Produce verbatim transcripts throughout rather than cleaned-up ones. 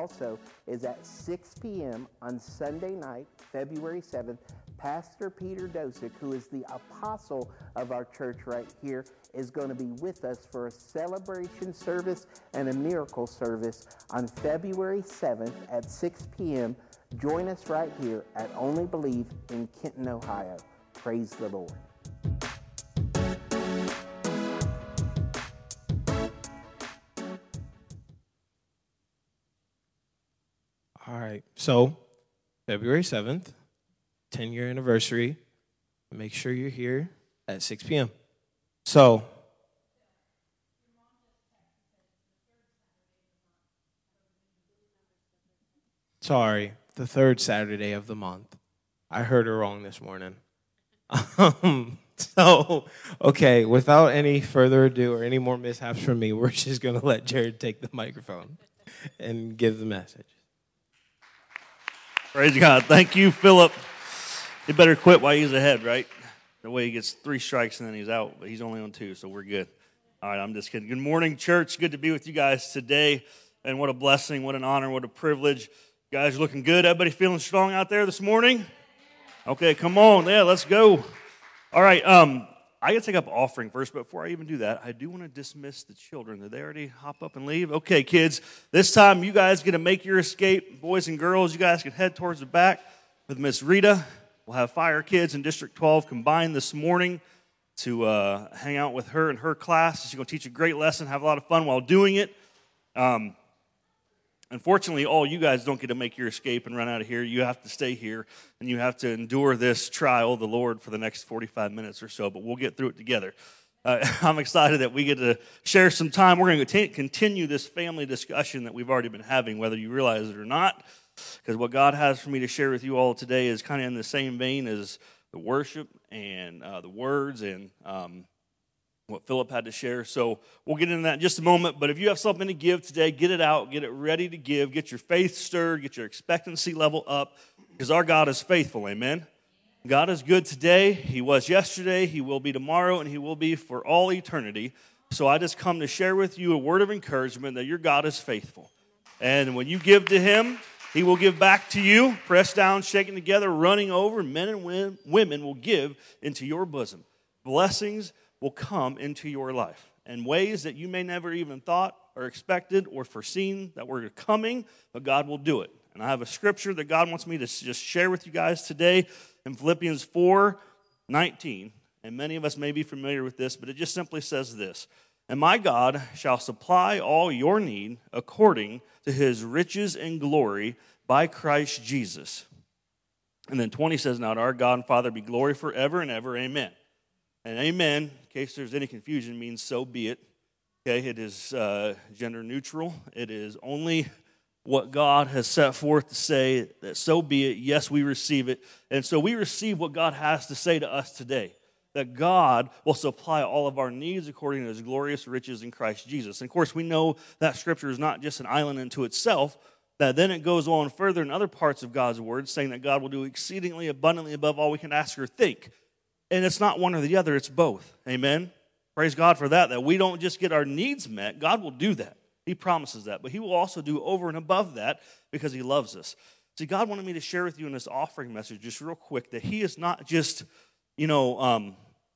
also is at six p.m. on Sunday night, February seventh. Pastor Peter Dosick, who is the apostle of our church right here, is going to be with us for a celebration service and a miracle service on February seventh at six p.m. Join us right here at Only Believe in Kenton, Ohio. Praise the Lord. All right, so February seventh, ten-year anniversary. Make sure you're here at six p.m. So, sorry, the third Saturday of the month. I heard her wrong this morning. Um, so, okay, without any further ado or any more mishaps from me, we're just going to let Jared take the microphone and give the message. Praise God. Thank you, Philip. He better quit while he's ahead, right? The way he gets three strikes and then he's out, but he's only on two, so we're good. All right, I'm just kidding. Good morning, church. Good to be with you guys today, and what a blessing, what an honor, what a privilege. You guys are looking good. Everybody feeling strong out there this morning? Okay, come on. Yeah, let's go. All right, um, I got to take up offering first, but before I even do that, I do want to dismiss the children. Did they already hop up and leave? Okay, kids, this time you guys get to make your escape. Boys and girls, you guys can head towards the back with Miss Rita. We'll have Fire Kids in District twelve combined this morning to uh, hang out with her and her class. She's going to teach a great lesson, have a lot of fun while doing it. Um, unfortunately, all you guys don't get to make your escape and run out of here. You have to stay here, and you have to endure this trial of the Lord for the next forty-five minutes or so, but we'll get through it together. Uh, I'm excited that we get to share some time. We're going to continue this family discussion that we've already been having, whether you realize it or not, because what God has for me to share with you all today is kind of in the same vein as the worship and uh, the words and um, what Philip had to share. So we'll get into that in just a moment. But if you have something to give today, get it out, get it ready to give, get your faith stirred, get your expectancy level up, because our God is faithful, amen? God is good today. He was yesterday, He will be tomorrow, and He will be for all eternity. So I just come to share with you a word of encouragement that your God is faithful. And when you give to Him, He will give back to you, pressed down, shaken together, running over. Men and women will give into your bosom. Blessings will come into your life in ways that you may never even thought or expected or foreseen that were coming, but God will do it. And I have a scripture that God wants me to just share with you guys today in Philippians four nineteen. And many of us may be familiar with this, but it just simply says this: "And my God shall supply all your need according to His riches and glory by Christ Jesus." And then twenty says, "Now to our God and Father be glory forever and ever, amen." And amen, in case there's any confusion, means so be it. Okay, it is uh, gender neutral. It is only what God has set forth to say that so be it. Yes, we receive it. And so we receive what God has to say to us today, that God will supply all of our needs according to His glorious riches in Christ Jesus. And of course, we know that scripture is not just an island unto itself, that then it goes on further in other parts of God's word, saying that God will do exceedingly abundantly above all we can ask or think. And it's not one or the other, it's both. Amen? Praise God for that, that we don't just get our needs met. God will do that. He promises that. But He will also do over and above that because He loves us. See, God wanted me to share with you in this offering message just real quick that He is not just, you know, um,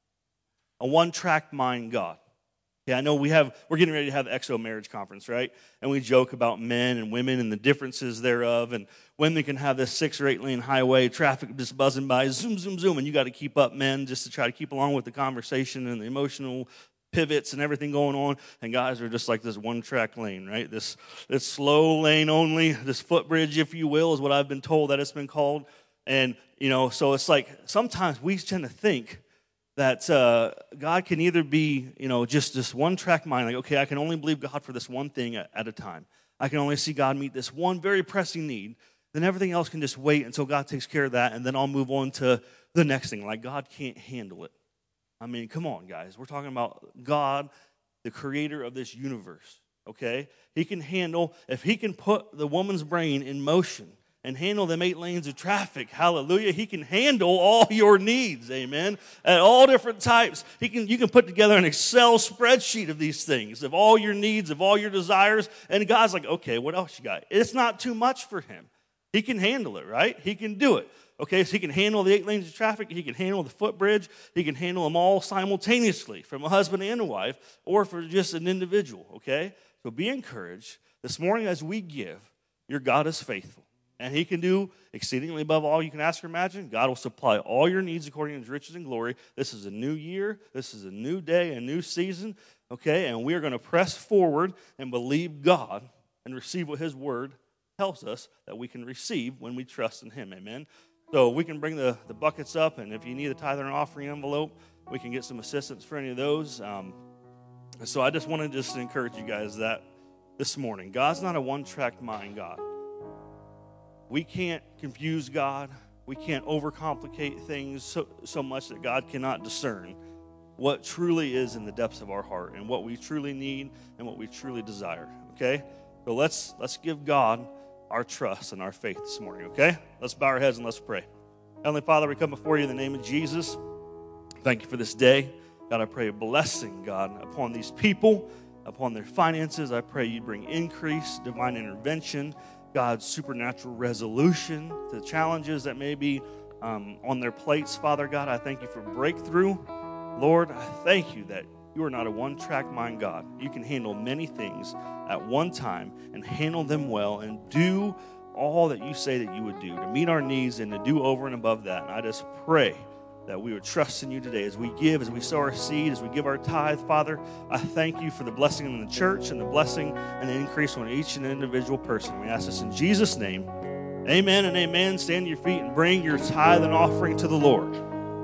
a one-track mind God. Yeah, I know we have, we're getting ready to have the Exo Marriage Conference, right? And we joke about men and women and the differences thereof, and women can have this six or eight lane highway, traffic just buzzing by, zoom, zoom, zoom, and you got to keep up, men, just to try to keep along with the conversation and the emotional pivots and everything going on, and guys are just like this one-track lane, right? This, this slow lane only, this footbridge, if you will, is what I've been told that it's been called. And, you know, so it's like sometimes we tend to think that uh, God can either be, you know, just this one-track mind, like, okay, I can only believe God for this one thing at, at a time. I can only see God meet this one very pressing need. Then everything else can just wait until God takes care of that, and then I'll move on to the next thing. Like, God can't handle it. I mean, come on, guys. We're talking about God, the creator of this universe, okay? He can handle, if He can put the woman's brain in motion and handle them eight lanes of traffic. Hallelujah. He can handle all your needs, amen, at all different types. He can, you can put together an Excel spreadsheet of these things, of all your needs, of all your desires, and God's like, okay, what else you got? It's not too much for him. He can handle it, right? He can do it. Okay, so he can handle the eight lanes of traffic. He can handle the footbridge. He can handle them all simultaneously from a husband and a wife or for just an individual, okay? So be encouraged. This morning as we give, your God is faithful. And he can do exceedingly above all you can ask or imagine. God will supply all your needs according to his riches and glory. This is a new year. This is a new day, a new season, okay? And we are going to press forward and believe God and receive what his word tells us that we can receive when we trust in him, amen? So we can bring the, the buckets up, and if you need a tithe and offering envelope, we can get some assistance for any of those. Um, so I just want to just encourage you guys that this morning, God's not a one-track mind God. We can't confuse God. We can't overcomplicate things so, so much that God cannot discern what truly is in the depths of our heart and what we truly need and what we truly desire, okay? So let's let's give God our trust and our faith this morning, okay? Let's bow our heads and let's pray. Heavenly Father, we come before you in the name of Jesus. Thank you for this day. God, I pray a blessing, God, upon these people, upon their finances. I pray you bring increase, divine intervention, God's supernatural resolution to the challenges that may be um, on their plates. Father God, I thank you for breakthrough. Lord, I thank you that you are not a one-track mind God. You can handle many things at one time and handle them well and do all that you say that you would do to meet our needs and to do over and above that. And I just pray that we would trust in you today as we give, as we sow our seed, as we give our tithe. Father, I thank you for the blessing in the church and the blessing and the increase on each and individual person. We ask this in Jesus' name. Amen and amen. Stand to your feet and bring your tithe and offering to the Lord.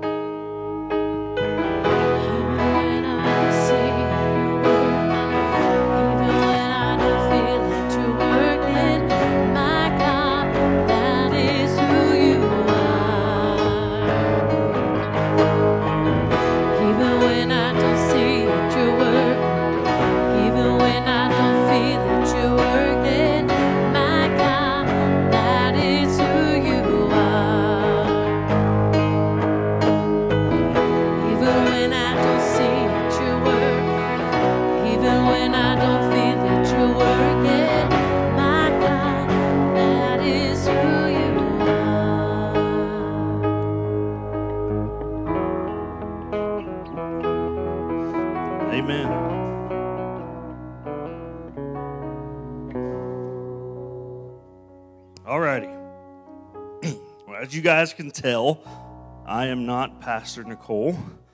As you guys can tell, I am not Pastor Nicole,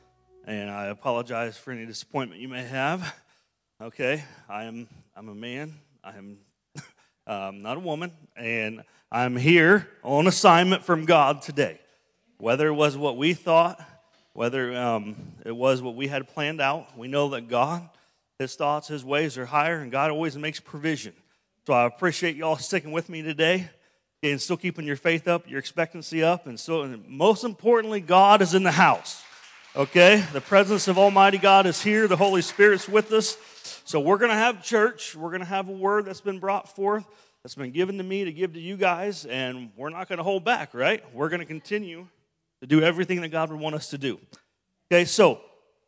and I apologize for any disappointment you may have. Okay, I am I'm a man. I am um, not a woman, and I'm here on assignment from God today. Whether it was what we thought, whether um, it was what we had planned out, we know that God, his thoughts, his ways are higher, and God always makes provision. So I appreciate you all sticking with me today. And still keeping your faith up, your expectancy up, and so and most importantly, God is in the house, okay? The presence of Almighty God is here. The Holy Spirit's with us. So we're going to have church. We're going to have a word that's been brought forth, that's been given to me to give to you guys, and we're not going to hold back, right? We're going to continue to do everything that God would want us to do. Okay, so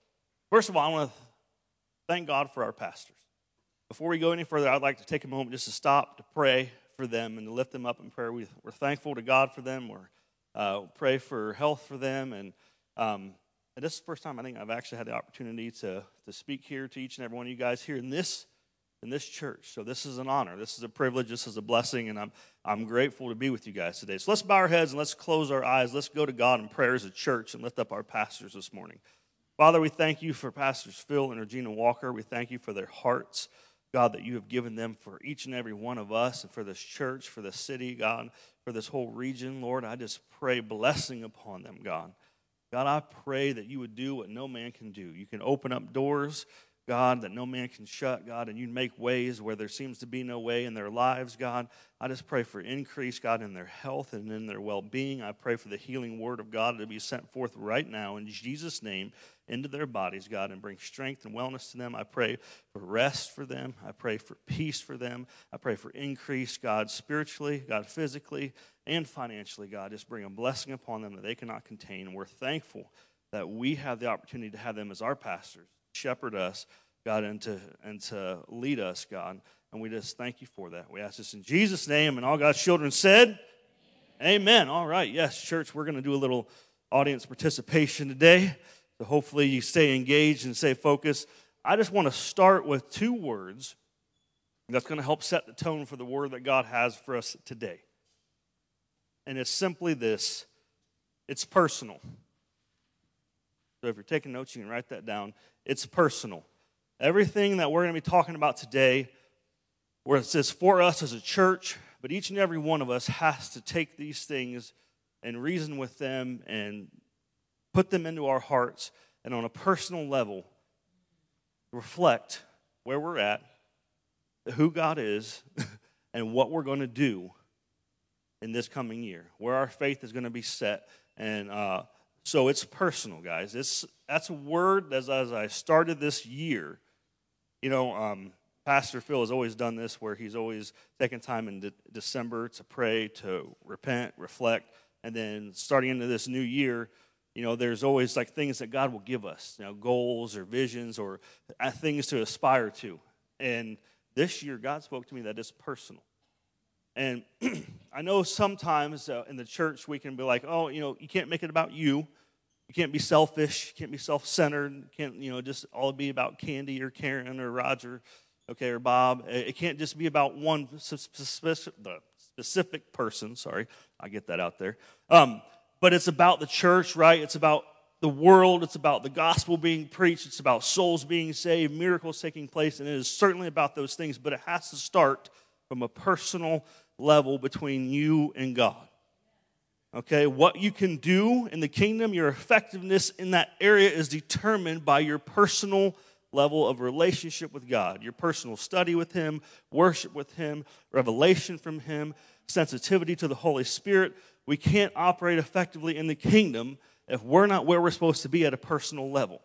first of all, I want to thank God for our pastors. Before we go any further, I'd like to take a moment just to stop to pray for them and to lift them up in prayer. We, we're thankful to God for them. We're uh, pray for health for them. And, um, and this is the first time I think I've actually had the opportunity to, to speak here to each and every one of you guys here in this in this church. So this is an honor. This is a privilege. This is a blessing. And I'm, I'm grateful to be with you guys today. So let's bow our heads and let's close our eyes. Let's go to God in prayer as a church and lift up our pastors this morning. Father, we thank you for Pastors Phil and Regina Walker. We thank you for their hearts, God, that you have given them for each and every one of us and for this church, for this city, God, for this whole region. Lord, I just pray blessing upon them, God. God, I pray that you would do what no man can do. You can open up doors, God, that no man can shut, God, and you make ways where there seems to be no way in their lives, God. I just pray for increase, God, in their health and in their well-being. I pray for the healing word of God to be sent forth right now in Jesus' name into their bodies, God, and bring strength and wellness to them. I pray for rest for them. I pray for peace for them. I pray for increase, God, spiritually, God, physically, and financially, God. Just bring a blessing upon them that they cannot contain. And we're thankful that we have the opportunity to have them as our pastors, shepherd us, God, and to, and to lead us, God. And we just thank you for that. We ask this in Jesus' name, and all God's children said, amen. Amen. All right, yes, church, we're going to do a little audience participation today. So hopefully you stay engaged and stay focused. I just want to start with two words that's going to help set the tone for the word that God has for us today. And it's simply this: it's personal. So if you're taking notes, you can write that down. It's personal. Everything that we're going to be talking about today, where it says for us as a church, but each and every one of us has to take these things and reason with them and put them into our hearts, and on a personal level, reflect where we're at, who God is, and what we're going to do in this coming year, where our faith is going to be set. And uh, so it's personal, guys. It's that's a word that as I started this year, you know, um, Pastor Phil has always done this, where he's always taken time in de- December to pray, to repent, reflect, and then starting into this new year, you know, there's always like things that God will give us, you know, goals or visions or things to aspire to. And this year, God spoke to me that it's personal. And I know sometimes uh, in the church we can be like, oh, you know, you can't make it about you. You can't be selfish. You can't be self-centered. You can't, you know, just all be about Candy or Karen or Roger, okay, or Bob. It can't just be about one specific, the specific person. Sorry, I get that out there. Um, but it's about the church, right? It's about the world. It's about the gospel being preached. It's about souls being saved, miracles taking place, and it is certainly about those things. But it has to start from a personal level between you and God. Okay, what you can do in the kingdom, your effectiveness in that area is determined by your personal level of relationship with God, your personal study with Him, worship with Him, revelation from Him, sensitivity to the Holy Spirit. We can't operate effectively in the kingdom if we're not where we're supposed to be at a personal level.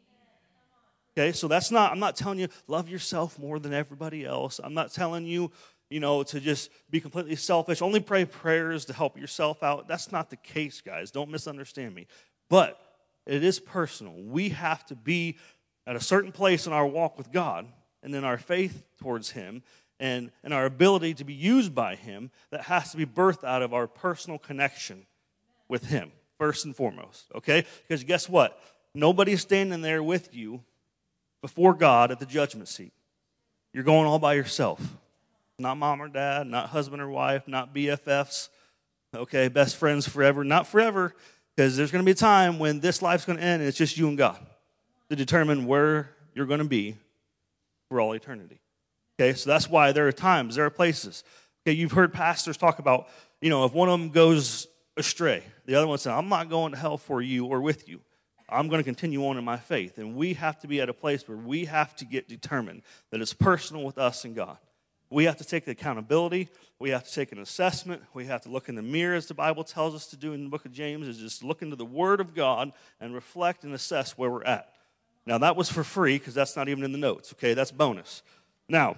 Okay, so that's not, I'm not telling you love yourself more than everybody else. I'm not telling you, you know, to just be completely selfish. Only pray prayers to help yourself out. That's not the case, guys. Don't misunderstand me. But it is personal. We have to be at a certain place in our walk with God and in our faith towards Him and, and our ability to be used by Him that has to be birthed out of our personal connection with Him, first and foremost, okay? Because guess what? Nobody's standing there with you before God at the judgment seat. You're going all by yourself. Not mom or dad, not husband or wife, not B F Fs, okay, best friends forever. Not forever, because there's going to be a time when this life's going to end and it's just you and God to determine where you're going to be for all eternity. Okay, so that's why there are times, there are places. Okay, you've heard pastors talk about, you know, if one of them goes astray, the other one says, I'm not going to hell for you or with you. I'm going to continue on in my faith. And we have to be at a place where we have to get determined that it's personal with us and God. We have to take the accountability. We have to take an assessment. We have to look in the mirror, as the Bible tells us to do in the book of James, is just look into the Word of God and reflect and assess where we're at. Now, that was for free because that's not even in the notes, okay? That's bonus. Now,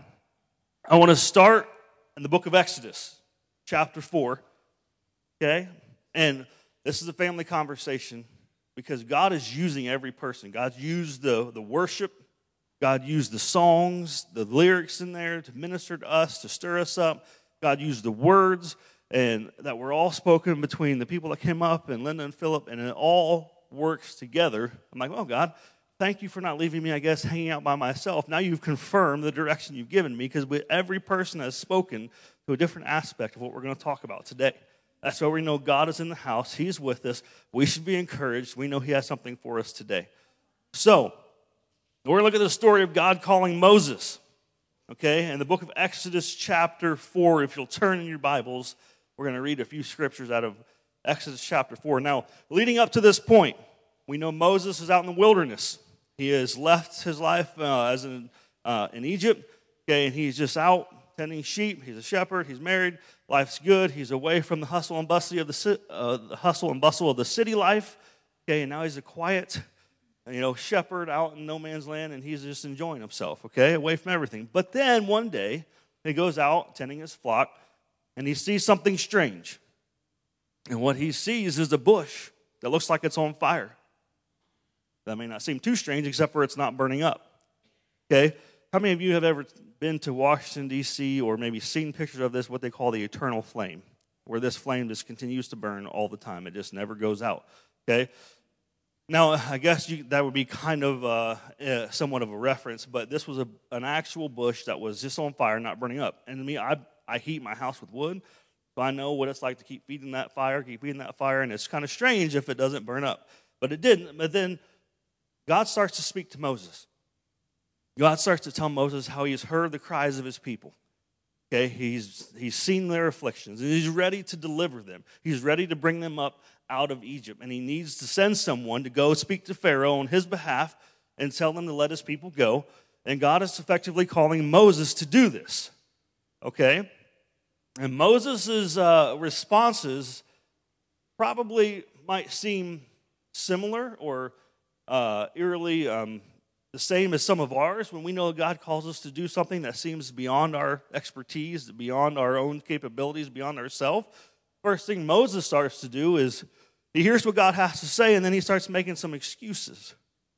I want to start in the book of Exodus, chapter four, okay? And this is a family conversation because God is using every person. God's used the, the worship. God used the songs, the lyrics in there to minister to us, to stir us up. God used the words and that were all spoken between the people that came up and Linda and Philip, and it all works together. I'm like, oh, God, thank you for not leaving me, I guess, hanging out by myself. Now you've confirmed the direction you've given me because every person has spoken to a different aspect of what we're going to talk about today. That's why we know God is in the house. He's with us. We should be encouraged. We know He has something for us today. So, we're going to look at the story of God calling Moses, okay? In the book of Exodus chapter four, if you'll turn in your Bibles, we're going to read a few scriptures out of Exodus chapter four. Now, leading up to this point, we know Moses is out in the wilderness. He has left his life uh, as in, uh, in Egypt, okay, and he's just out tending sheep. He's a shepherd. He's married. Life's good. He's away from the hustle and bustle of the, uh, the hustle and bustle of the city life, okay, and now he's a quiet, you know, shepherd out in no man's land, and he's just enjoying himself, okay, away from everything. But then one day, he goes out tending his flock, and he sees something strange. And what he sees is a bush that looks like it's on fire. That may not seem too strange, except for it's not burning up. Okay? How many of you have ever been to Washington, D C, or maybe seen pictures of this, what they call the eternal flame, where this flame just continues to burn all the time. It just never goes out. Okay? Now, I guess you, that would be kind of uh, uh, somewhat of a reference, but this was a, an actual bush that was just on fire, not burning up. And to me, I, I heat my house with wood, so I know what it's like to keep feeding that fire, keep feeding that fire, and it's kind of strange if it doesn't burn up. But it didn't. But then God starts to speak to Moses. God starts to tell Moses how he's heard the cries of his people. Okay, he's he's seen their afflictions, and he's ready to deliver them. He's ready to bring them up out of Egypt, and he needs to send someone to go speak to Pharaoh on his behalf and tell them to let his people go. And God is effectively calling Moses to do this. Okay, and Moses' uh, responses probably might seem similar or uh, eerily um, the same as some of ours when we know God calls us to do something that seems beyond our expertise, beyond our own capabilities, beyond ourselves. First thing Moses starts to do is he hears what God has to say, and then he starts making some excuses.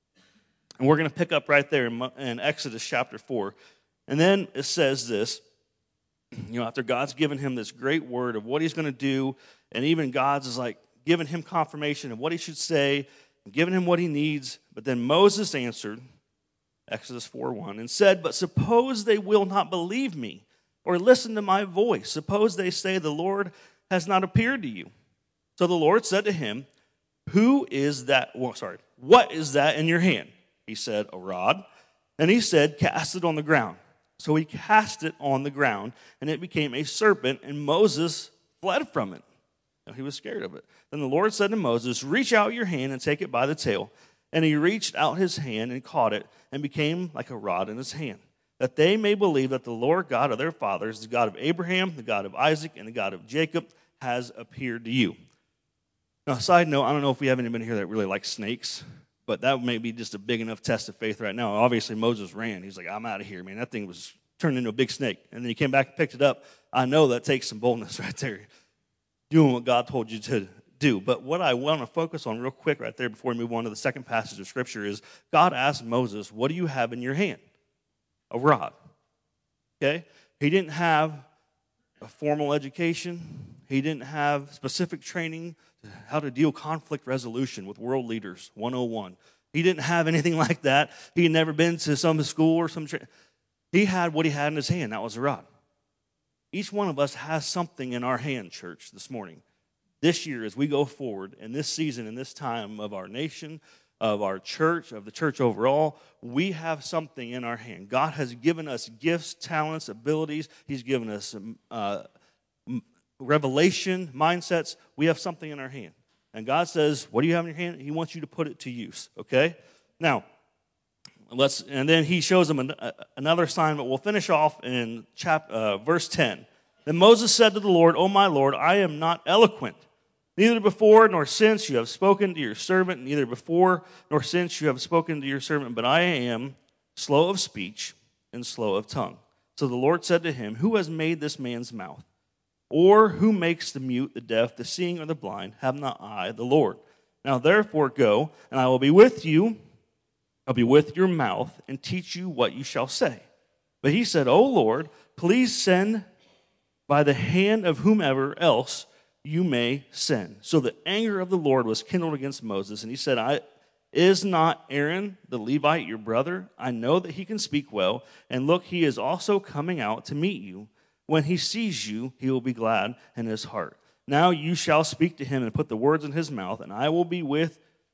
And we're going to pick up right there in, in Exodus chapter four. And then it says this, you know, after God's given him this great word of what he's going to do, and even God's is like giving him confirmation of what he should say, and giving him what he needs. But then Moses answered, Exodus four one, and said, but suppose they will not believe me or listen to my voice. Suppose they say the Lord has not appeared to you. So the Lord said to him, who is that? Well, sorry, what is that in your hand? He said, a rod. And he said, cast it on the ground. So he cast it on the ground, and it became a serpent, and Moses fled from it. Now, he was scared of it. Then the Lord said to Moses, reach out your hand and take it by the tail. And he reached out his hand and caught it, and became like a rod in his hand, that they may believe that the Lord God of their fathers, the God of Abraham, the God of Isaac, and the God of Jacob, has appeared to you. Now, side note, I don't know if we have anybody here that really likes snakes, but that may be just a big enough test of faith right now. Obviously, Moses ran. He's like, I'm out of here, man. That thing was turned into a big snake. And then he came back and picked it up. I know that takes some boldness right there, doing what God told you to do. But what I want to focus on real quick right there before we move on to the second passage of Scripture is God asked Moses, what do you have in your hand? A rod. Okay? He didn't have a formal education. He didn't have specific training how to deal conflict resolution with world leaders, one oh one. He didn't have anything like that. He had never been to some school or some training. He had what he had in his hand. That was a rod. Each one of us has something in our hand, church, this morning. This year, as we go forward, in this season, in this time of our nation, of our church, of the church overall, we have something in our hand. God has given us gifts, talents, abilities. He's given us uh, revelation, mindsets. We have something in our hand. And God says, what do you have in your hand? He wants you to put it to use, okay? Now, let's, and then he shows them an, uh, another sign, but we'll finish off in chap, uh, verse ten. Then Moses said to the Lord, O my Lord, I am not eloquent. Neither before nor since you have spoken to your servant, neither before nor since you have spoken to your servant, but I am slow of speech and slow of tongue. So the Lord said to him, who has made this man's mouth? Or who makes the mute, the deaf, the seeing, or the blind? Have not I, the Lord? Now therefore go, and I will be with you. I'll be with your mouth and teach you what you shall say. But he said, O Lord, please send by the hand of whomever else you may send. So the anger of the Lord was kindled against Moses, and he said, I is not Aaron the Levite your brother? I know that he can speak well, and look, he is also coming out to meet you. When he sees you, he will be glad in his heart. Now you shall speak to him and put the words in his mouth, and I will be with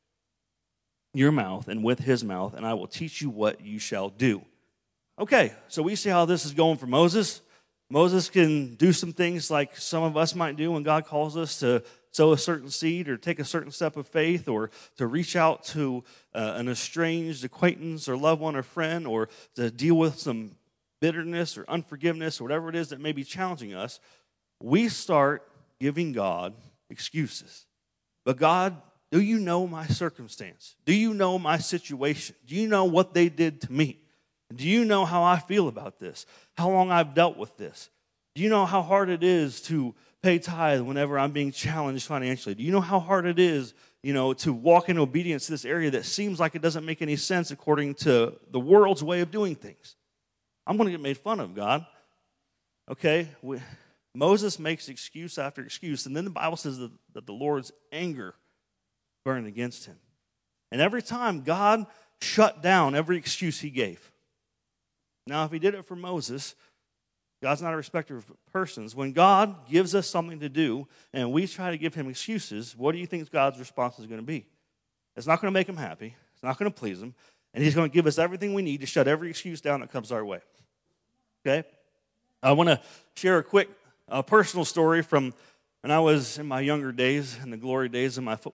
your mouth and with his mouth, and I will teach you what you shall do. Okay, so we see how this is going for Moses. Moses can do some things like some of us might do when God calls us to sow a certain seed or take a certain step of faith or to reach out to uh, an estranged acquaintance or loved one or friend or to deal with some bitterness or unforgiveness or whatever it is that may be challenging us, we start giving God excuses. But God, do you know my circumstance? Do you know my situation? Do you know what they did to me? Do you know how I feel about this? How long I've dealt with this? Do you know how hard it is to pay tithe whenever I'm being challenged financially? Do you know how hard it is, you know, to walk in obedience to this area that seems like it doesn't make any sense according to the world's way of doing things? I'm going to get made fun of, God. Okay? We, Moses makes excuse after excuse, and then the Bible says that, that the Lord's anger burned against him. And every time, God shut down every excuse he gave. Now, if he did it for Moses, God's not a respecter of persons. When God gives us something to do and we try to give him excuses, what do you think God's response is going to be? It's not going to make him happy. It's not going to please him. And he's going to give us everything we need to shut every excuse down that comes our way. Okay? I want to share a quick uh, personal story from when I was in my younger days, in the glory days of my fo-